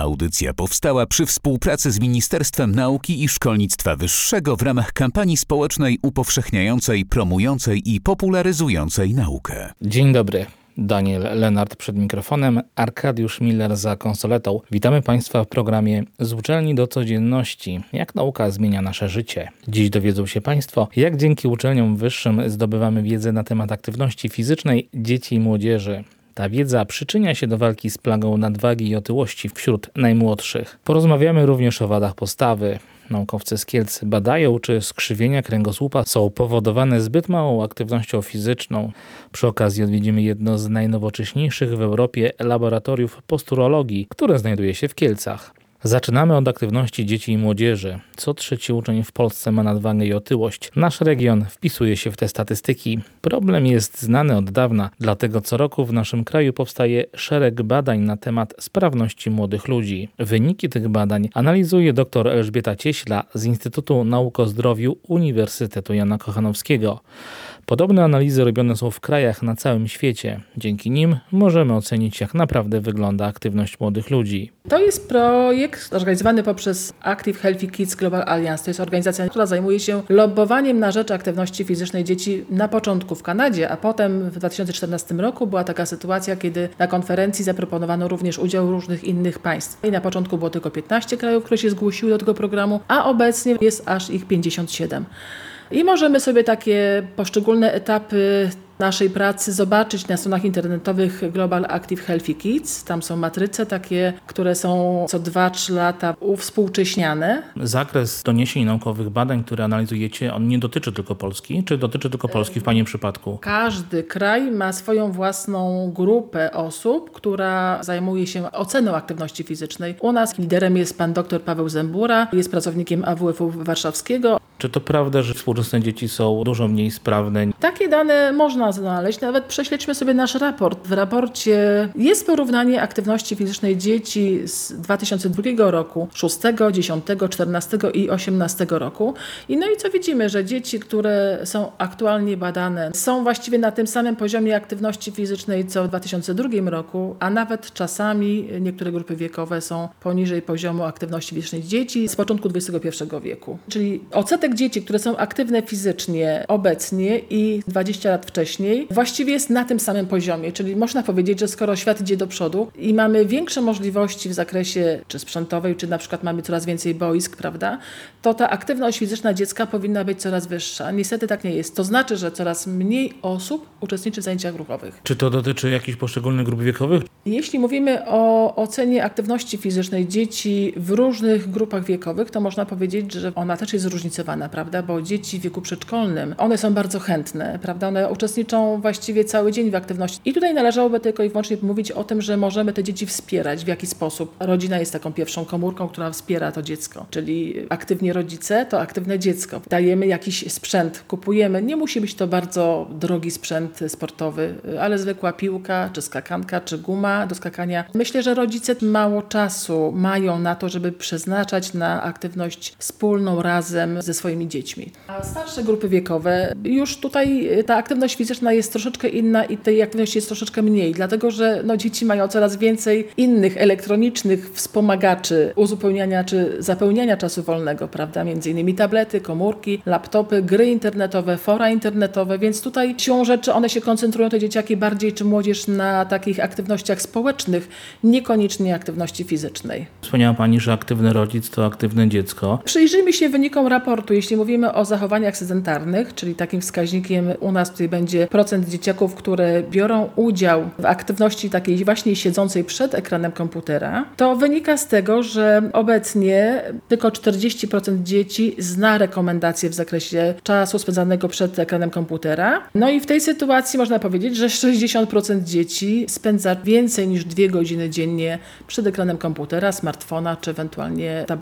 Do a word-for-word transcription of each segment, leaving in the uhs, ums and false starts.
Audycja powstała przy współpracy z Ministerstwem Nauki i Szkolnictwa Wyższego w ramach kampanii społecznej upowszechniającej, promującej i popularyzującej naukę. Dzień dobry. Daniel Lenart przed mikrofonem, Arkadiusz Miller za konsoletą. Witamy Państwa w programie Z uczelni do codzienności. Jak nauka zmienia nasze życie? Dziś dowiedzą się Państwo, jak dzięki uczelniom wyższym zdobywamy wiedzę na temat aktywności fizycznej dzieci i młodzieży. Ta wiedza przyczynia się do walki z plagą nadwagi i otyłości wśród najmłodszych. Porozmawiamy również o wadach postawy. Naukowcy z Kielc badają, czy skrzywienia kręgosłupa są powodowane zbyt małą aktywnością fizyczną. Przy okazji odwiedzimy jedno z najnowocześniejszych w Europie laboratoriów posturologii, które znajduje się w Kielcach. Zaczynamy od aktywności dzieci i młodzieży. Co trzeci uczeń w Polsce ma nadwagę i otyłość. Nasz region wpisuje się w te statystyki. Problem jest znany od dawna, dlatego co roku w naszym kraju powstaje szereg badań na temat sprawności młodych ludzi. Wyniki tych badań analizuje dr Elżbieta Cieśla z Instytutu Nauk o Zdrowiu Uniwersytetu Jana Kochanowskiego. Podobne analizy robione są w krajach na całym świecie. Dzięki nim możemy ocenić, jak naprawdę wygląda aktywność młodych ludzi. To jest projekt organizowany poprzez Active Healthy Kids Global Alliance. To jest organizacja, która zajmuje się lobbowaniem na rzecz aktywności fizycznej dzieci na początku w Kanadzie, a potem w dwa tysiące czternastym roku była taka sytuacja, kiedy na konferencji zaproponowano również udział różnych innych państw. I na początku było tylko piętnaście krajów, które się zgłosiły do tego programu, a obecnie jest aż ich pięćdziesiąt siedem. I możemy sobie takie poszczególne etapy naszej pracy zobaczyć na stronach internetowych Global Active Healthy Kids. Tam są matryce takie, które są co dwa trzy lata uwspółcześniane. Zakres doniesień naukowych, badań, które analizujecie, on nie dotyczy tylko Polski? Czy dotyczy tylko Polski w Pani przypadku? Każdy kraj ma swoją własną grupę osób, która zajmuje się oceną aktywności fizycznej. U nas liderem jest pan dr Paweł Zembura, jest pracownikiem A W F-u warszawskiego. Czy to prawda, że współczesne dzieci są dużo mniej sprawne? Takie dane można znaleźć. Nawet prześledźmy sobie nasz raport. W raporcie jest porównanie aktywności fizycznej dzieci z dwa tysiące drugiego roku, szóstego, dziesiątego, czternastego i osiemnastego roku. I no i co widzimy, że dzieci, które są aktualnie badane, są właściwie na tym samym poziomie aktywności fizycznej co w dwa tysiące drugim roku, a nawet czasami niektóre grupy wiekowe są poniżej poziomu aktywności fizycznej dzieci z początku dwudziestego pierwszego wieku. Czyli odsetek dzieci, które są aktywne fizycznie obecnie i dwadzieścia lat wcześniej, właściwie jest na tym samym poziomie, czyli można powiedzieć, że skoro świat idzie do przodu i mamy większe możliwości w zakresie czy sprzętowej, czy na przykład mamy coraz więcej boisk, prawda, to ta aktywność fizyczna dziecka powinna być coraz wyższa. Niestety tak nie jest. To znaczy, że coraz mniej osób uczestniczy w zajęciach ruchowych. Czy to dotyczy jakichś poszczególnych grup wiekowych? Jeśli mówimy o ocenie aktywności fizycznej dzieci w różnych grupach wiekowych, to można powiedzieć, że ona też jest zróżnicowana, prawda, bo dzieci w wieku przedszkolnym, one są bardzo chętne, prawda, one uczestniczą właściwie cały dzień w aktywności. I tutaj należałoby tylko i wyłącznie mówić o tym, że możemy te dzieci wspierać w jaki sposób. Rodzina jest taką pierwszą komórką, która wspiera to dziecko, czyli aktywni rodzice to aktywne dziecko. Dajemy jakiś sprzęt, kupujemy. Nie musi być to bardzo drogi sprzęt sportowy, ale zwykła piłka, czy skakanka, czy guma do skakania. Myślę, że rodzice mało czasu mają na to, żeby przeznaczać na aktywność wspólną razem ze swoimi dziećmi. A starsze grupy wiekowe, już tutaj ta aktywność fizyczna jest troszeczkę inna i tej aktywności jest troszeczkę mniej, dlatego że no, dzieci mają coraz więcej innych elektronicznych wspomagaczy uzupełniania czy zapełniania czasu wolnego, prawda? Między innymi tablety, komórki, laptopy, gry internetowe, fora internetowe, więc tutaj siłą rzeczy one się koncentrują, te dzieciaki bardziej czy młodzież na takich aktywnościach społecznych, niekoniecznie aktywności fizycznej. Wspomniała Pani, że aktywny rodzic to aktywne dziecko. Przyjrzyjmy się wynikom raportu. Jeśli mówimy o zachowaniach sedentarnych, czyli takim wskaźnikiem u nas tutaj będzie procent dzieciaków, które biorą udział w aktywności takiej właśnie siedzącej przed ekranem komputera, to wynika z tego, że obecnie tylko czterdzieści procent dzieci zna rekomendacje w zakresie czasu spędzanego przed ekranem komputera. No i w tej sytuacji można powiedzieć, że sześćdziesiąt procent dzieci spędza więcej niż dwie godziny dziennie przed ekranem komputera, smartfona czy ewentualnie tabletu.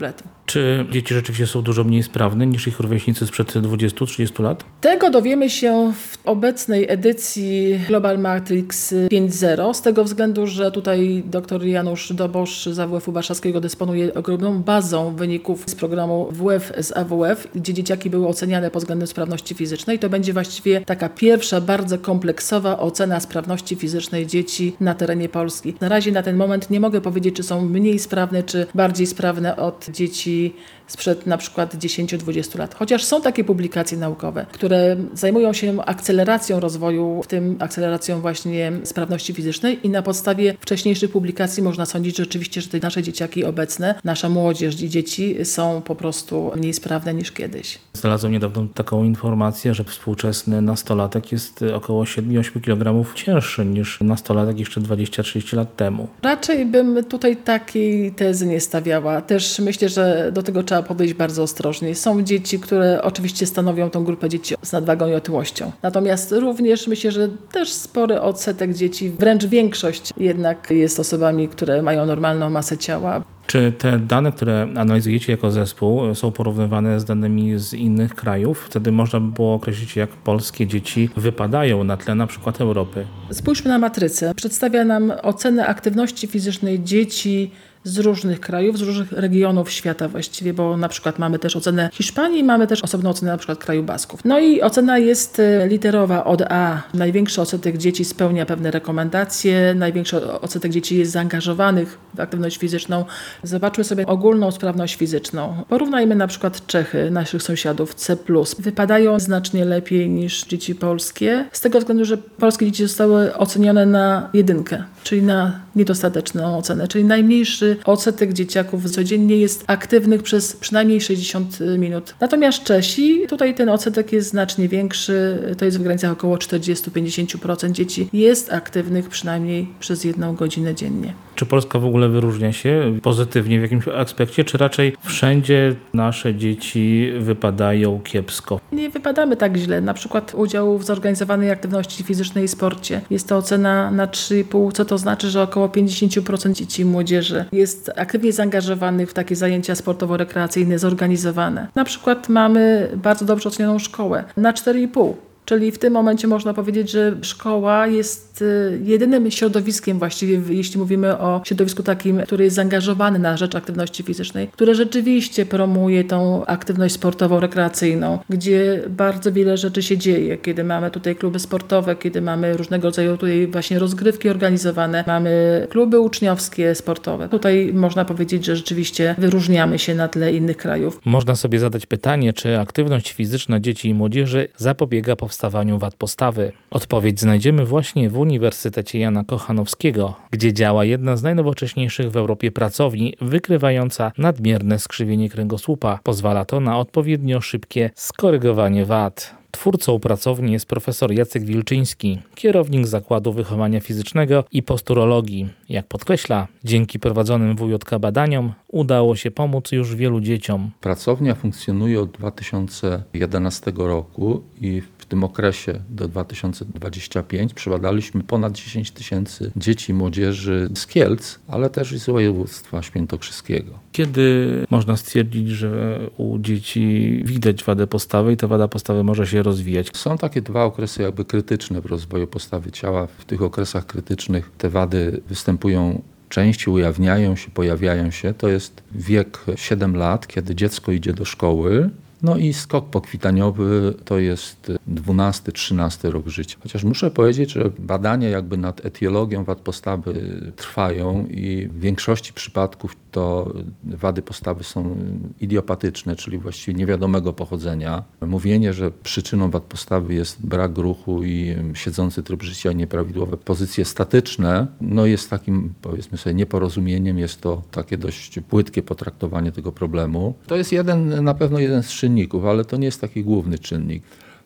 Czy dzieci rzeczywiście są dużo mniej sprawne niż ich rówieśnicy sprzed dwudziestu trzydziestu lat? Tego dowiemy się w obecnej edycji Global Matrix pięć zero, z tego względu, że tutaj dr Janusz Dobosz z A W F-u Warszawskiego dysponuje ogromną bazą wyników z programu W F z A W F, gdzie dzieciaki były oceniane pod względem sprawności fizycznej. To będzie właściwie taka pierwsza, bardzo kompleksowa ocena sprawności fizycznej dzieci na terenie Polski. Na razie na ten moment nie mogę powiedzieć, czy są mniej sprawne, czy bardziej sprawne od dzieci sprzed na przykład dziesięć do dwudziestu lat. Chociaż są takie publikacje naukowe, które zajmują się akceleracją rozwoju, w tym akceleracją właśnie sprawności fizycznej i na podstawie wcześniejszych publikacji można sądzić że rzeczywiście, że te nasze dzieciaki obecne, nasza młodzież i dzieci są po prostu mniej sprawne niż kiedyś. Znalazłem niedawno taką informację, że współczesny nastolatek jest około siedem do ośmiu kilogramów cięższy niż nastolatek jeszcze dwadzieścia trzydzieści lat temu. Raczej bym tutaj takiej tezy nie stawiała. Też myślę, że do tego trzeba podejść bardzo ostrożnie. Są dzieci, które oczywiście stanowią tą grupę dzieci z nadwagą i otyłością. Natomiast również myślę, że też spory odsetek dzieci, wręcz większość jednak jest osobami, które mają normalną masę ciała. Czy te dane, które analizujecie jako zespół, są porównywane z danymi z innych krajów? Wtedy można by było określić, jak polskie dzieci wypadają na tle na przykład Europy. Spójrzmy na matrycę. Przedstawia nam ocenę aktywności fizycznej dzieci z różnych krajów, z różnych regionów świata właściwie, bo na przykład mamy też ocenę Hiszpanii, mamy też osobną ocenę na przykład kraju Basków. No i ocena jest literowa od A. Największy odsetek dzieci spełnia pewne rekomendacje, największy odsetek dzieci jest zaangażowanych w aktywność fizyczną. Zobaczmy sobie ogólną sprawność fizyczną. Porównajmy na przykład Czechy, naszych sąsiadów, C plus. Wypadają znacznie lepiej niż dzieci polskie, z tego względu, że polskie dzieci zostały ocenione na jedynkę, czyli na niedostateczną ocenę, czyli najmniejszy odsetek dzieciaków codziennie jest aktywnych przez przynajmniej sześćdziesiąt minut. Natomiast Czesi, tutaj ten odsetek jest znacznie większy, to jest w granicach około czterdzieści do pięćdziesięciu procent dzieci jest aktywnych przynajmniej przez jedną godzinę dziennie. Czy Polska w ogóle wyróżnia się pozytywnie w jakimś aspekcie, czy raczej wszędzie nasze dzieci wypadają kiepsko? Nie wypadamy tak źle. Na przykład udział w zorganizowanej aktywności fizycznej i sporcie. Jest to ocena na trzy i pół, co to znaczy, że około pięćdziesiąt procent dzieci i młodzieży jest aktywnie zaangażowanych w takie zajęcia sportowo-rekreacyjne zorganizowane. Na przykład mamy bardzo dobrze ocenioną szkołę na cztery i pół. Czyli w tym momencie można powiedzieć, że szkoła jest jedynym środowiskiem właściwie, jeśli mówimy o środowisku takim, który jest zaangażowany na rzecz aktywności fizycznej, które rzeczywiście promuje tą aktywność sportową, rekreacyjną, gdzie bardzo wiele rzeczy się dzieje, kiedy mamy tutaj kluby sportowe, kiedy mamy różnego rodzaju tutaj właśnie rozgrywki organizowane, mamy kluby uczniowskie, sportowe. Tutaj można powiedzieć, że rzeczywiście wyróżniamy się na tle innych krajów. Można sobie zadać pytanie, czy aktywność fizyczna dzieci i młodzieży zapobiega powstawaniu wad postawy. Odpowiedź znajdziemy właśnie w Uniwersytecie Jana Kochanowskiego, gdzie działa jedna z najnowocześniejszych w Europie pracowni wykrywająca nadmierne skrzywienie kręgosłupa. Pozwala to na odpowiednio szybkie skorygowanie wad. Twórcą pracowni jest profesor Jacek Wilczyński, kierownik Zakładu Wychowania Fizycznego i Posturologii. Jak podkreśla, dzięki prowadzonym W J K badaniom udało się pomóc już wielu dzieciom. Pracownia funkcjonuje od dwa tysiące jedenastego roku i w tym okresie do dwa tysiące dwudziestego piątego przebadaliśmy ponad dziesięć tysięcy dzieci i młodzieży z Kielc, ale też i z województwa świętokrzyskiego. Kiedy można stwierdzić, że u dzieci widać wadę postawy i ta wada postawy może się rozwijać? Są takie dwa okresy jakby krytyczne w rozwoju postawy ciała. W tych okresach krytycznych te wady występują częściej, ujawniają się, pojawiają się. To jest wiek siedem lat, kiedy dziecko idzie do szkoły. No i skok pokwitaniowy to jest dwunasty, trzynasty rok życia. Chociaż muszę powiedzieć, że badania jakby nad etiologią wad postawy trwają i w większości przypadków to wady postawy są idiopatyczne, czyli właściwie niewiadomego pochodzenia. Mówienie, że przyczyną wad postawy jest brak ruchu i siedzący tryb życia i nieprawidłowe pozycje statyczne, no jest takim, powiedzmy sobie, nieporozumieniem. Jest to takie dość płytkie potraktowanie tego problemu. To jest jeden, na pewno jeden z czynników, ale to nie jest taki główny czynnik.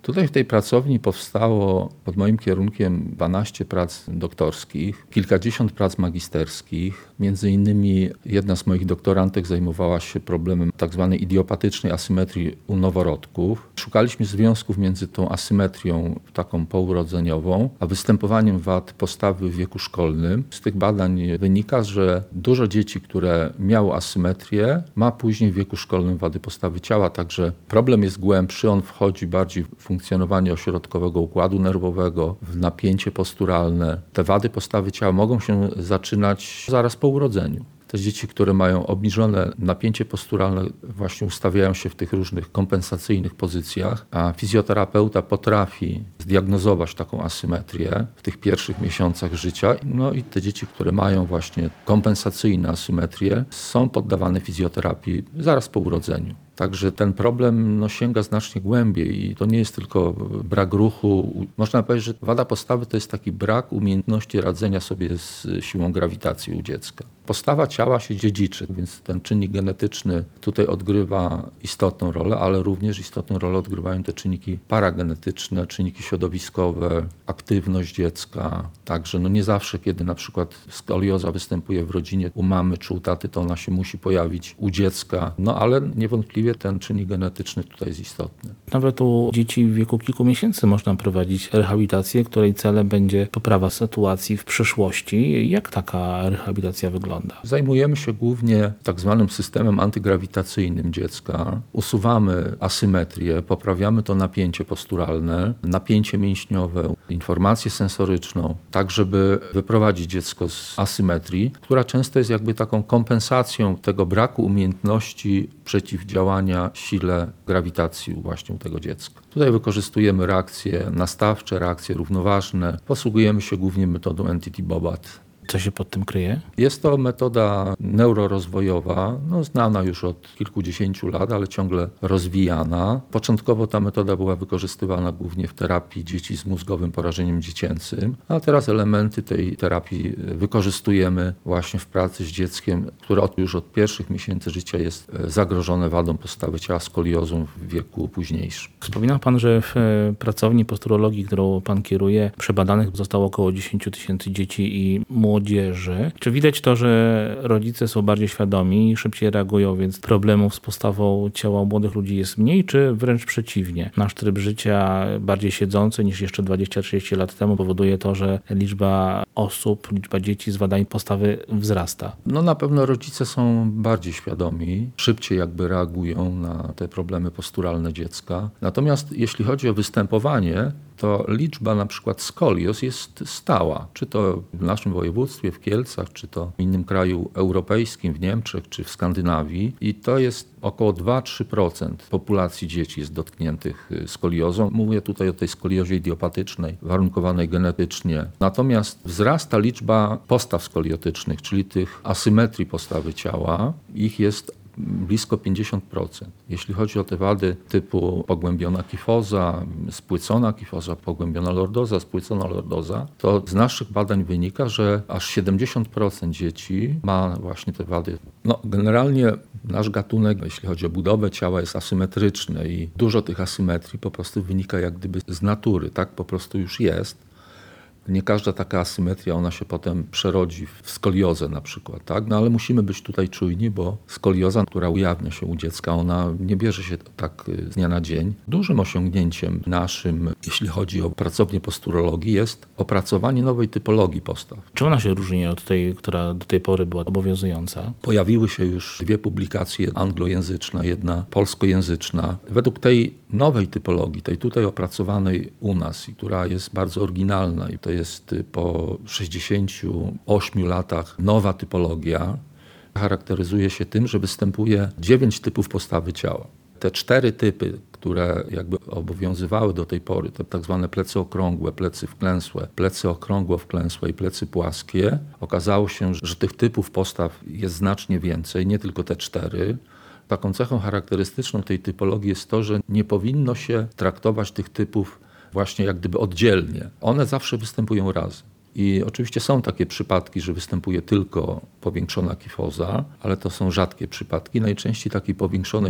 Tutaj w tej pracowni powstało pod moim kierunkiem dwanaście prac doktorskich, kilkadziesiąt prac magisterskich. Między innymi jedna z moich doktorantek zajmowała się problemem tak zwanej idiopatycznej asymetrii u noworodków. Szukaliśmy związków między tą asymetrią taką pourodzeniową, a występowaniem wad postawy w wieku szkolnym. Z tych badań wynika, że dużo dzieci, które miało asymetrię, ma później w wieku szkolnym wady postawy ciała, także problem jest głębszy, on wchodzi bardziej w funkcjonowanie ośrodkowego układu nerwowego, w napięcie posturalne. Te wady postawy ciała mogą się zaczynać zaraz po urodzeniu. Te dzieci, które mają obniżone napięcie posturalne, właśnie ustawiają się w tych różnych kompensacyjnych pozycjach, a fizjoterapeuta potrafi zdiagnozować taką asymetrię w tych pierwszych miesiącach życia. No i te dzieci, które mają właśnie kompensacyjne asymetrię, są poddawane fizjoterapii zaraz po urodzeniu. Także ten problem no, sięga znacznie głębiej i to nie jest tylko brak ruchu. Można powiedzieć, że wada postawy to jest taki brak umiejętności radzenia sobie z siłą grawitacji u dziecka. Postawa ciała się dziedziczy, więc ten czynnik genetyczny tutaj odgrywa istotną rolę, ale również istotną rolę odgrywają te czynniki paragenetyczne, czynniki środowiskowe, aktywność dziecka. Także no nie zawsze, kiedy na przykład skolioza występuje w rodzinie u mamy czy u taty, to ona się musi pojawić u dziecka. No ale niewątpliwie ten czynnik genetyczny tutaj jest istotny. Nawet u dzieci w wieku kilku miesięcy można prowadzić rehabilitację, której celem będzie poprawa sytuacji w przyszłości. Jak taka rehabilitacja wygląda? Zajmujemy się głównie tak zwanym systemem antygrawitacyjnym dziecka. Usuwamy asymetrię, poprawiamy to napięcie posturalne, napięcie mięśniowe, informację sensoryczną, tak żeby wyprowadzić dziecko z asymetrii, która często jest jakby taką kompensacją tego braku umiejętności przeciwdziałania sile grawitacji właśnie u tego dziecka. Tutaj wykorzystujemy reakcje nastawcze, reakcje równoważne. Posługujemy się głównie metodą Entity Bobat. Co się pod tym kryje? Jest to metoda neurorozwojowa, no, znana już od kilkudziesięciu lat, ale ciągle rozwijana. Początkowo ta metoda była wykorzystywana głównie w terapii dzieci z mózgowym porażeniem dziecięcym, a teraz elementy tej terapii wykorzystujemy właśnie w pracy z dzieckiem, które od, już od pierwszych miesięcy życia jest zagrożone wadą postawy ciała, skoliozą w wieku późniejszym. Wspominał pan, że w pracowni posturologii, którą pan kieruje, przebadanych zostało około dziesięć tysięcy dzieci i młodzieży. Czy widać to, że rodzice są bardziej świadomi i szybciej reagują, więc problemów z postawą ciała u młodych ludzi jest mniej, czy wręcz przeciwnie? Nasz tryb życia bardziej siedzący niż jeszcze dwadzieścia trzydzieści lat temu powoduje to, że liczba osób, liczba dzieci z wadami postawy wzrasta. No na pewno rodzice są bardziej świadomi, szybciej jakby reagują na te problemy posturalne dziecka. Natomiast jeśli chodzi o występowanie, to liczba na przykład skolioz jest stała. Czy to w naszym województwie, w Kielcach, czy to w innym kraju europejskim, w Niemczech, czy w Skandynawii. I to jest około dwa do trzech procent populacji dzieci jest dotkniętych skoliozą. Mówię tutaj o tej skoliozie idiopatycznej, warunkowanej genetycznie. Natomiast wzrasta liczba postaw skoliotycznych, czyli tych asymetrii postawy ciała. Ich jest blisko pięćdziesiąt procent. Jeśli chodzi o te wady typu pogłębiona kifoza, spłycona kifoza, pogłębiona lordoza, spłycona lordoza, to z naszych badań wynika, że aż siedemdziesiąt procent dzieci ma właśnie te wady. No, generalnie nasz gatunek, jeśli chodzi o budowę ciała, jest asymetryczny i dużo tych asymetrii po prostu wynika jak gdyby z natury, tak po prostu już jest. Nie każda taka asymetria, ona się potem przerodzi w skoliozę na przykład, tak? No ale musimy być tutaj czujni, bo skolioza, która ujawnia się u dziecka, ona nie bierze się tak z dnia na dzień. Dużym osiągnięciem naszym, jeśli chodzi o pracownię posturologii, jest opracowanie nowej typologii postaw. Czy ona się różni od tej, która do tej pory była obowiązująca? Pojawiły się już dwie publikacje, anglojęzyczna, jedna polskojęzyczna. Według tej nowej typologii, tej tutaj opracowanej u nas, i która jest bardzo oryginalna i to jest po sześćdziesięciu ośmiu latach nowa typologia, charakteryzuje się tym, że występuje dziewięć typów postawy ciała. Te cztery typy, które jakby obowiązywały do tej pory, to tak zwane plecy okrągłe, plecy wklęsłe, plecy okrągło-wklęsłe i plecy płaskie, okazało się, że tych typów postaw jest znacznie więcej, nie tylko te cztery. Taką cechą charakterystyczną tej typologii jest to, że nie powinno się traktować tych typów właśnie jak gdyby oddzielnie. One zawsze występują razem. I oczywiście są takie przypadki, że występuje tylko powiększona kifoza, ale to są rzadkie przypadki. Najczęściej takiej powiększonej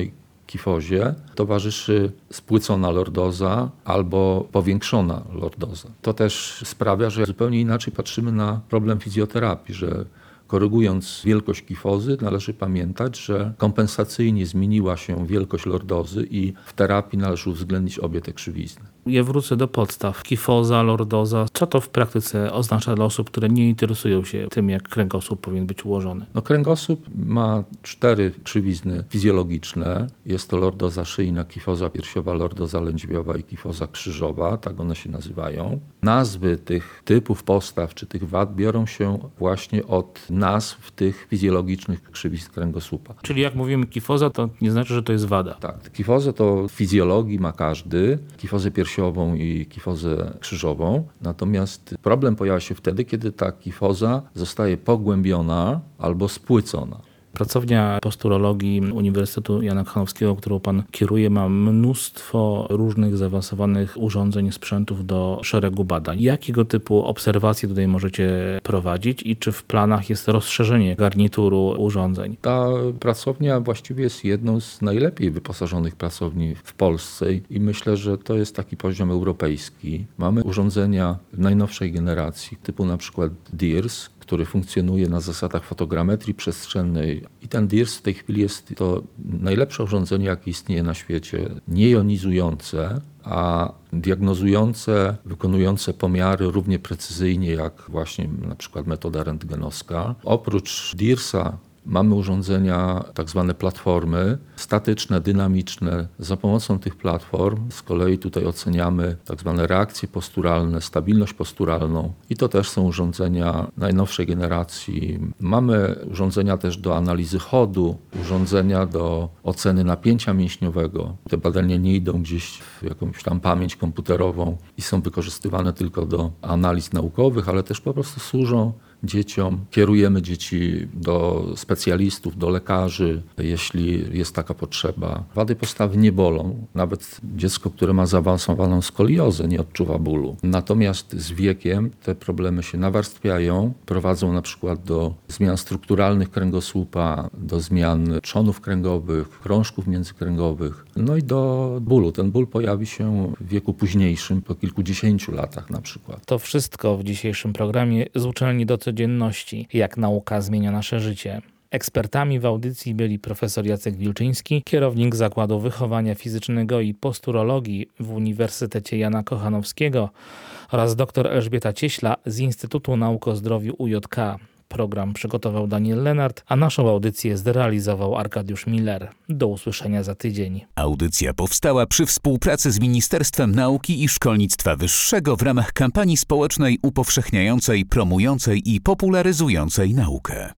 kifozie towarzyszy spłycona lordoza albo powiększona lordoza. To też sprawia, że zupełnie inaczej patrzymy na problem fizjoterapii, że korygując wielkość kifozy, należy pamiętać, że kompensacyjnie zmieniła się wielkość lordozy i w terapii należy uwzględnić obie te krzywizny. Ja wrócę do podstaw. Kifoza, lordoza. Co to w praktyce oznacza dla osób, które nie interesują się tym, jak kręgosłup powinien być ułożony? No, kręgosłup ma cztery krzywizny fizjologiczne. Jest to lordoza szyjna, kifoza piersiowa, lordoza lędźwiowa i kifoza krzyżowa. Tak one się nazywają. Nazwy tych typów postaw czy tych wad biorą się właśnie od nazw tych fizjologicznych krzywizn kręgosłupa. Czyli jak mówimy kifoza, to nie znaczy, że to jest wada. Tak, kifozę to w fizjologii ma każdy. Kifozę piersiową i kifozę krzyżową. Natomiast problem pojawia się wtedy, kiedy ta kifoza zostaje pogłębiona albo spłycona. Pracownia posturologii Uniwersytetu Jana Kochanowskiego, którą pan kieruje, ma mnóstwo różnych zaawansowanych urządzeń, sprzętów do szeregu badań. Jakiego typu obserwacje tutaj możecie prowadzić i czy w planach jest rozszerzenie garnituru urządzeń? Ta pracownia właściwie jest jedną z najlepiej wyposażonych pracowni w Polsce i myślę, że to jest taki poziom europejski. Mamy urządzenia najnowszej generacji, typu na przykład D I R S, który funkcjonuje na zasadach fotogrametrii przestrzennej. I ten D I R S w tej chwili jest to najlepsze urządzenie, jakie istnieje na świecie, niejonizujące, a diagnozujące, wykonujące pomiary równie precyzyjnie jak właśnie na przykład metoda rentgenowska. Oprócz D I R S a mamy urządzenia, tak zwane platformy, statyczne, dynamiczne. Za pomocą tych platform z kolei tutaj oceniamy tak zwane reakcje posturalne, stabilność posturalną i to też są urządzenia najnowszej generacji. Mamy urządzenia też do analizy chodu, urządzenia do oceny napięcia mięśniowego. Te badania nie idą gdzieś w jakąś tam pamięć komputerową i są wykorzystywane tylko do analiz naukowych, ale też po prostu służą dzieciom. Kierujemy dzieci do specjalistów, do lekarzy, jeśli jest taka potrzeba. Wady postawy nie bolą. Nawet dziecko, które ma zaawansowaną skoliozę, nie odczuwa bólu. Natomiast z wiekiem te problemy się nawarstwiają, prowadzą na przykład do zmian strukturalnych kręgosłupa, do zmian trzonów kręgowych, krążków międzykręgowych, no i do bólu. Ten ból pojawi się w wieku późniejszym, po kilkudziesięciu latach na przykład. To wszystko w dzisiejszym programie z Uczelni do Codzienności. Jak nauka zmienia nasze życie. Ekspertami w audycji byli profesor Jacek Wilczyński, kierownik Zakładu Wychowania Fizycznego i Posturologii w Uniwersytecie Jana Kochanowskiego oraz dr Elżbieta Cieśla z Instytutu Nauk o Zdrowiu U J K. Program przygotował Daniel Lenart, a naszą audycję zrealizował Arkadiusz Miller. Do usłyszenia za tydzień. Audycja powstała przy współpracy z Ministerstwem Nauki i Szkolnictwa Wyższego w ramach kampanii społecznej upowszechniającej, promującej i popularyzującej naukę.